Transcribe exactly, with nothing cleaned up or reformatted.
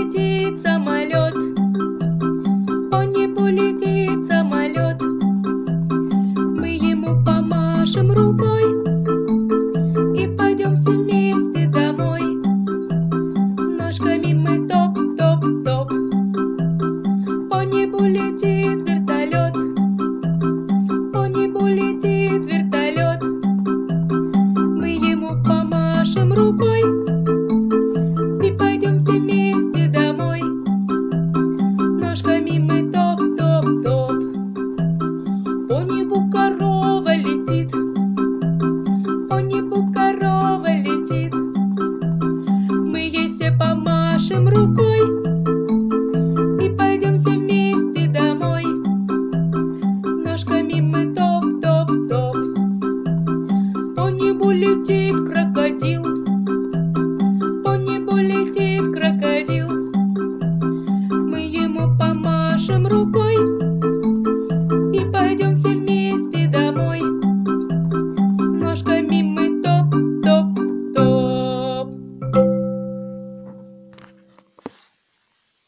летит самолет, по небу летит самолет. Мы ему помашем рукой и пойдем все вместе домой. Ножками мы топ-топ-топ. По небу летит вертолет, по небу летит вертолет. Мы ему помашем рукой и пойдем все вместе домой. Ножками мы топ-топ-топ. По небу корова летит, по небу корова летит. Мы ей все помашем рукой и пойдем все вместе домой. Ножками мы топ-топ-топ. По небу летит крокодил,